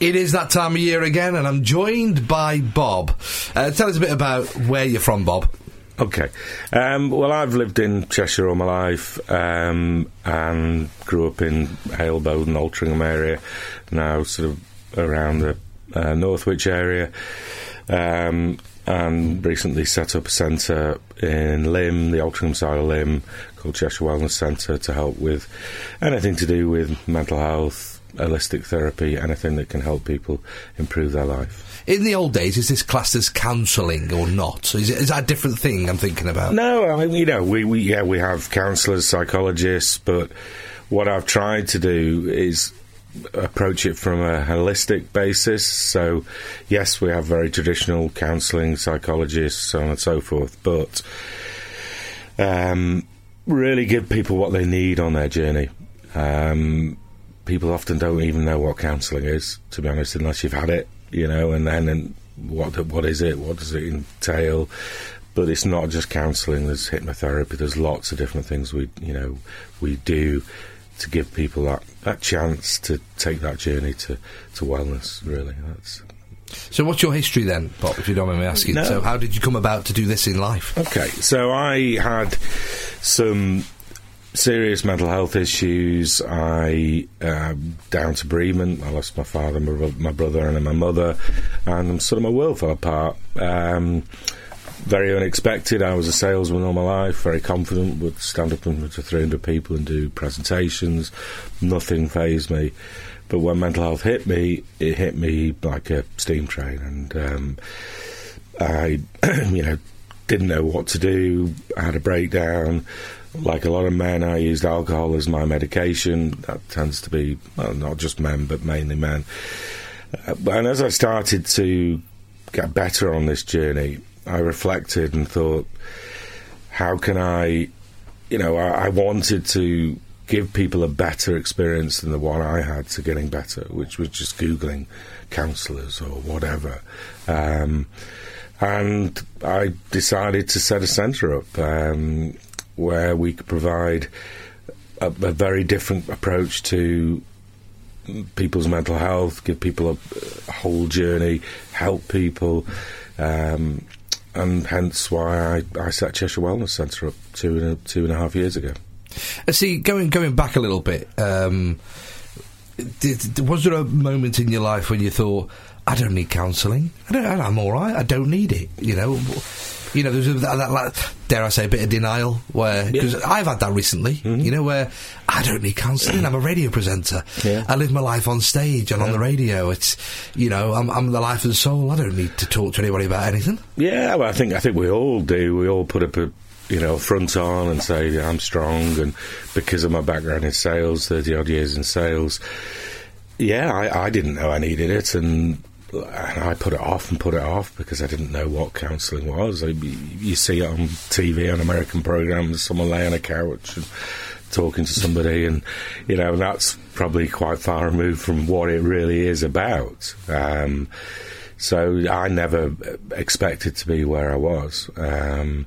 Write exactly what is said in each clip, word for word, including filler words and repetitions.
It is that time of year again, and I'm joined by Bob. Uh, tell us a bit about where you're from, Bob. Okay. Um, well, I've lived in Cheshire all my life, um, and grew up in Halebone, Altrincham area, now sort of around the uh, Northwich area, um, and recently set up a centre in Lymm, the Altrincham side of Lymm, called Cheshire Wellness Centre, to help with anything to do with mental health, holistic therapy, anything that can help people improve their life. In the old days, is this classed as counselling or not? Is, it, is that a different thing I'm thinking about? No, I mean, you know, we, we yeah, we have counsellors, psychologists, but what I've tried to do is approach it from a holistic basis. So, yes, we have very traditional counselling, psychologists, so on and so forth, but um, really give people what they need on their journey. Um People often don't even know what counselling is, to be honest, unless you've had it, you know, and then and what what is it, what does it entail? But it's not just counselling, there's hypnotherapy, there's lots of different things we, you know, we do to give people that, that chance to take that journey to, to wellness, really. That's. So what's your history then, Bob, if you don't mind me asking? No. So how did you come about to do this in life? Okay, so I had some serious mental health issues. I um, down to bereavement. I lost my father, my, my brother, and my mother, and sort of my world fell apart. Um, very unexpected. I was a salesman all my life, very confident, would stand up in front of three hundred people and do presentations. Nothing fazed me. But when mental health hit me, it hit me like a steam train, and um, I, you know, didn't know what to do. I had a breakdown. Like a lot of men, I used alcohol as my medication. That tends to be, well, not just men, but mainly men. Uh, and as I started to get better on this journey, I reflected and thought, how can I, you know, I, I wanted to give people a better experience than the one I had to getting better, which was just Googling counsellors or whatever. Um, and I decided to set a centre up um, where we could provide a, a very different approach to people's mental health, give people a, a whole journey, help people, um, and hence why I, I set Cheshire Wellness Centre up two and a, two and a half years ago. Uh, see, going going back a little bit, um, did, was there a moment in your life when you thought, I don't need counselling, I don't, I'm all right, I don't need it, you know? You know, there's a, that, that, dare I say, a bit of denial, where, because yeah. I've had that recently, mm-hmm. you know, where I don't need counselling, I'm a radio presenter, yeah. I live my life on stage and yeah. on the radio, it's, you know, I'm, I'm the life and soul, I don't need to talk to anybody about anything. Yeah, well, I think, I think we all do, we all put up a, you know, front on and say I'm strong, and because of my background in sales, thirty odd years in sales, yeah, I, I didn't know I needed it, and And I put it off and put it off because I didn't know what counselling was. I, you see it on T V, on American programmes, someone lay on a couch and talking to somebody, and, you know, that's probably quite far removed from what it really is about. Um, so I never expected to be where I was. Um,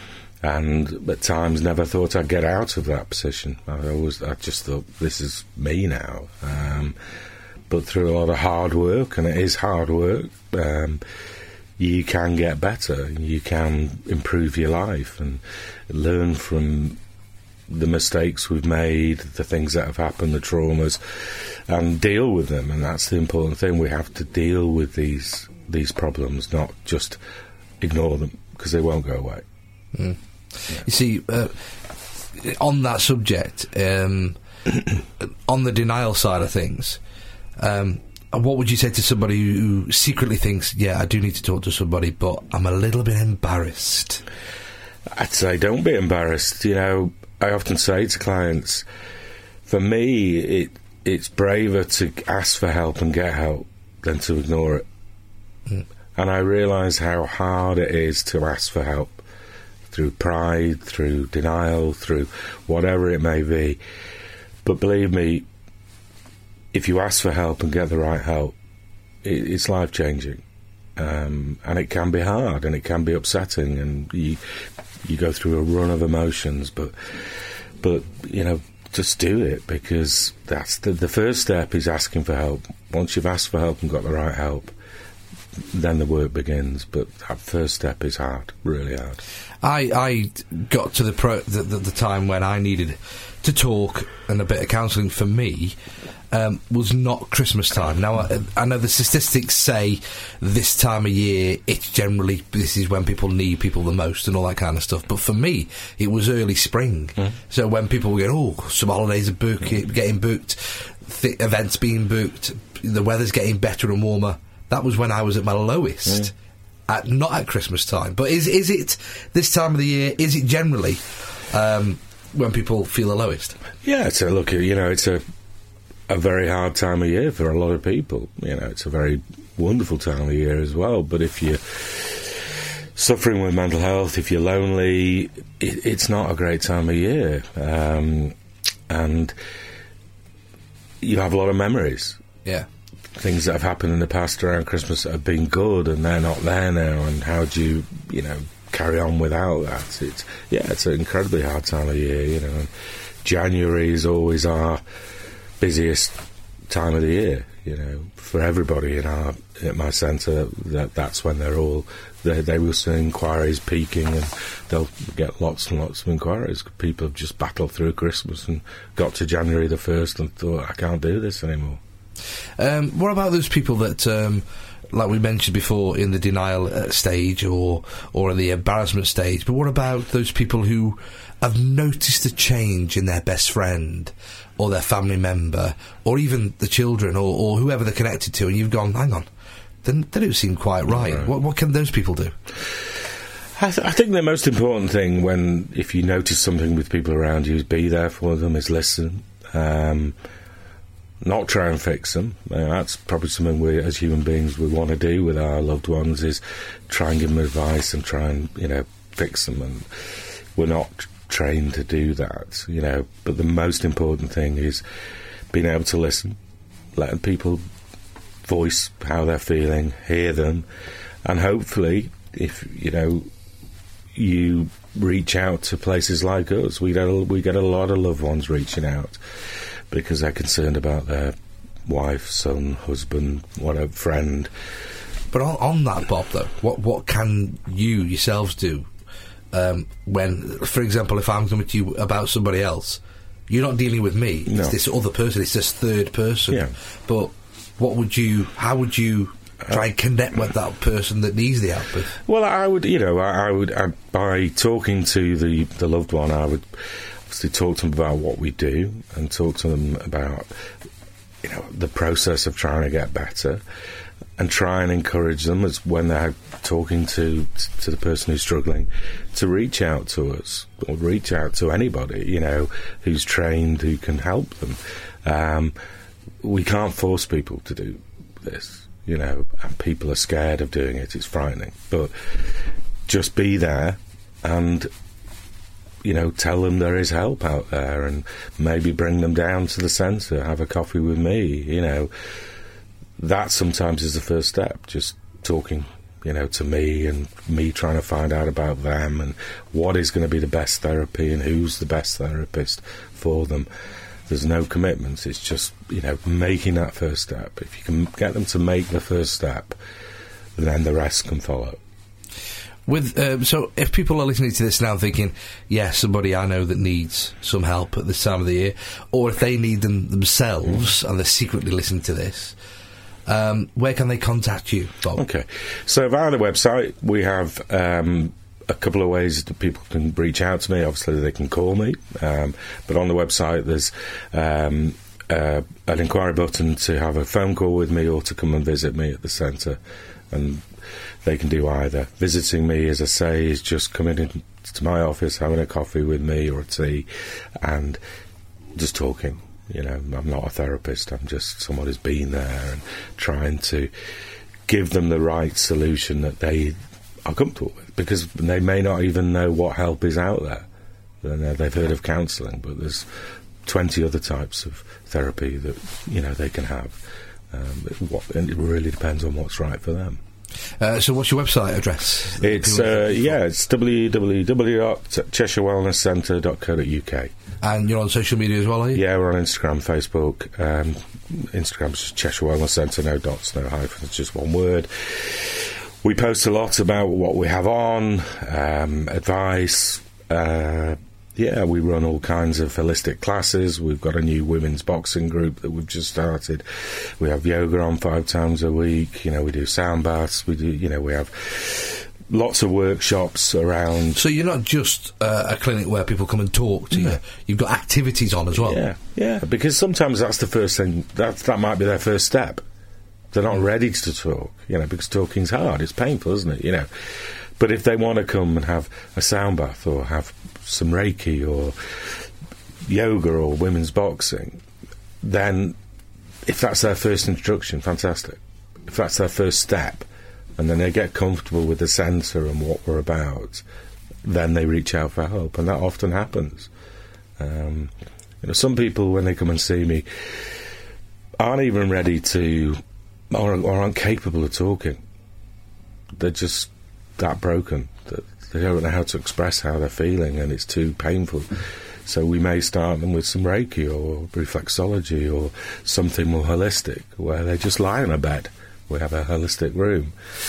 and at times never thought I'd get out of that position. I always, I just thought, this is me now. Um, But through a lot of hard work, and it is hard work, um, you can get better. You can improve your life and learn from the mistakes we've made, the things that have happened, the traumas, and deal with them. And that's the important thing. We have to deal with these these problems, not just ignore them, because they won't go away. Mm. Yeah. You see, uh, on that subject, um, on the denial side of things, Um, what would you say to somebody who secretly thinks, yeah, I do need to talk to somebody, but I'm a little bit embarrassed? I'd say don't be embarrassed. You know, I often say to clients, for me, it it's braver to ask for help and get help than to ignore it. Mm. And I realise how hard it is to ask for help, through pride, through denial, through whatever it may be. But believe me, if you ask for help and get the right help, it, it's life-changing. Um, and it can be hard, and it can be upsetting, and you you go through a run of emotions, but, but you know, just do it, because that's the, the first step is asking for help. Once you've asked for help and got the right help, then the work begins. But that first step is hard, really hard. I, I got to the, pro, the, the the time when I needed to talk, and a bit of counselling for me um, was not Christmas time. Now, I, I know the statistics say this time of year, it's generally, this is when people need people the most and all that kind of stuff. But for me, it was early spring. Mm. So when people were going, oh, some holidays are book- mm. getting booked, th- events being booked, the weather's getting better and warmer, that was when I was at my lowest. Mm. At, not at Christmas time, but is is it this time of the year? Is it generally um, when people feel the lowest? Yeah, it's a look. You know, it's a a very hard time of year for a lot of people. You know, it's a very wonderful time of year as well. But if you're suffering with mental health, if you're lonely, it, it's not a great time of year, um, and you have a lot of memories. Yeah. Things that have happened in the past around Christmas that have been good, and they're not there now, and how do you, you know, carry on without that? It's, yeah, it's an incredibly hard time of year, you know. And January is always our busiest time of the year, you know, for everybody in our, at my centre. That that's when they're all, they, they will see inquiries peaking, and they'll get lots and lots of inquiries. People have just battled through Christmas and got to January the first and thought, I can't do this anymore. Um, what about those people that, um, like we mentioned before, in the denial uh, stage or or in the embarrassment stage, but what about those people who have noticed a change in their best friend or their family member or even the children or, or whoever they're connected to, and you've gone, hang on, they, they don't seem quite right. right. What, what can those people do? I, th- I think the most important thing when, if you notice something with people around you, is be there for them, is listen. Um, Not try and fix them. Uh, that's probably something we, as human beings, we want to do with our loved ones, is try and give them advice and try and, you know, fix them. And we're not trained to do that, you know. But the most important thing is being able to listen, letting people voice how they're feeling, hear them, and hopefully, if, you know, you reach out to places like us, we get a, we get a lot of loved ones reaching out, because they're concerned about their wife, son, husband, whatever, friend. But on, on that, Bob, though, what what can you yourselves do um, when, for example, if I'm coming to you about somebody else, you're not dealing with me, it's no. this other person, it's this third person. Yeah. But what would you, how would you try and connect with that person that needs the help? With? Well, I would, you know, I, I would, I, by talking to the, the loved one, I would to talk to them about what we do and talk to them about, you know, the process of trying to get better, and try and encourage them, as when they're talking to to the person who's struggling, to reach out to us or reach out to anybody, you know, who's trained, who can help them. Um, we can't force people to do this, you know, and people are scared of doing it. It's frightening, but just be there and, you know, tell them there is help out there, and maybe bring them down to the centre, have a coffee with me, you know. That sometimes is the first step, just talking, you know, to me, and me trying to find out about them and what is going to be the best therapy and who's the best therapist for them. There's no commitments, it's just, you know, making that first step. If you can get them to make the first step, then the rest can follow. With um, so, if people are listening to this now thinking, yeah, somebody I know that needs some help at this time of the year, or if they need them themselves and they're secretly listening to this, um, where can they contact you, Bob? Okay, so via the website, we have um, a couple of ways that people can reach out to me. Obviously, they can call me, um, but on the website, there's um, uh, an inquiry button to have a phone call with me or to come and visit me at the centre, and they can do either. Visiting me, as I say, is just coming into my office, having a coffee with me or a tea, and just talking. You know, I'm not a therapist, I'm just someone who's been there and trying to give them the right solution that they are comfortable with, because they may not even know what help is out there. They've heard of counselling, but there's twenty other types of therapy that, you know, they can have. Um, what, and it really depends on what's right for them. Uh, so what's your website address? It's, uh, yeah, it's w w w dot cheshire wellness centre dot co dot u k. And you're on social media as well, are you? Yeah, we're on Instagram, Facebook. Um, Instagram's just Cheshire Wellness Centre, no dots, no hyphens, just one word. We post a lot about what we have on, um, advice. Uh, yeah, we run all kinds of holistic classes. We've got a new women's boxing group that we've just started. We have yoga on five times a week. You know, we do sound baths. We do, you know, we have lots of workshops around. So you're not just uh, a clinic where people come and talk to no. you. You've got activities on as well. Yeah, yeah. Because sometimes that's the first thing. That that might be their first step. They're not ready to talk, you know, because talking's hard. It's painful, isn't it? You know. But if they want to come and have a sound bath or have some Reiki or yoga or women's boxing, then if that's their first introduction, fantastic. If that's their first step, and then they get comfortable with the centre and what we're about, then they reach out for help, and that often happens. Um, you know, some people, when they come and see me, aren't even ready to, or, or aren't capable of talking. They're just that broken that they don't know how to express how they're feeling, and it's too painful. So we may start them with some Reiki or reflexology or something more holistic, where they just lie on a bed. We have a holistic room,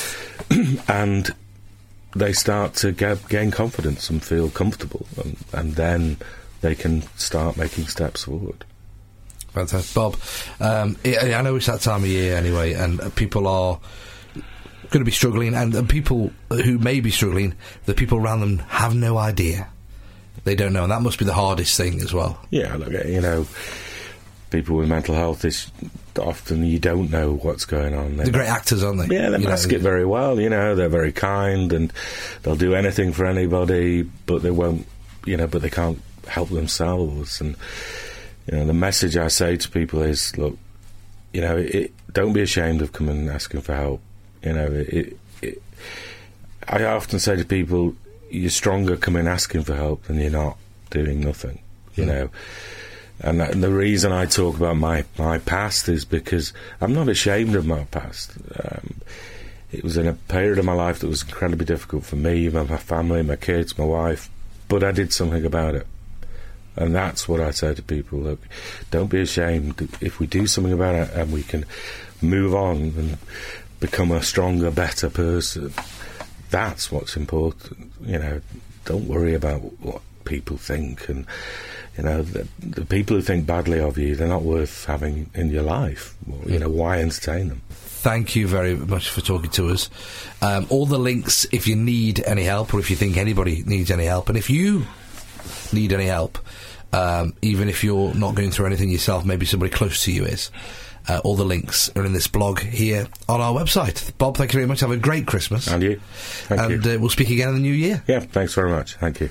and they start to get, gain confidence and feel comfortable, and, and then they can start making steps forward. Fantastic. Bob, um, I know it's that time of year anyway, and people are going to be struggling, and, and people who may be struggling, the people around them have no idea. They don't know, and that must be the hardest thing as well. Yeah, look, you know, people with mental health is often you don't know what's going on. They're great actors, aren't they? Yeah, they you mask know, it very well. You know, they're very kind and they'll do anything for anybody, but they won't. You know, but they can't help themselves. And you know, the message I say to people is, look, you know, it, don't be ashamed of coming and asking for help. You know, it, it, I often say to people, you're stronger coming asking for help than you're not doing nothing. You mm. know. And, that, and the reason I talk about my, my past is because I'm not ashamed of my past. Um, it was in a period of my life that was incredibly difficult for me, my, my family, my kids, my wife, but I did something about it. And that's what I say to people, look, don't be ashamed. If we do something about it and we can move on and become a stronger, better person, that's what's important. You know, don't worry about what people think, and you know, the, the people who think badly of you, they're not worth having in your life. You know, why entertain them? Thank you very much for talking to us. Um, all the links, if you need any help, or if you think anybody needs any help, and if you need any help, um, even if you're not going through anything yourself, maybe somebody close to you is, uh, all the links are in this blog here on our website. Bob, thank you very much. Have a great Christmas. And you. Thank and you. Uh, we'll speak again in the new year. Yeah, thanks very much. Thank you.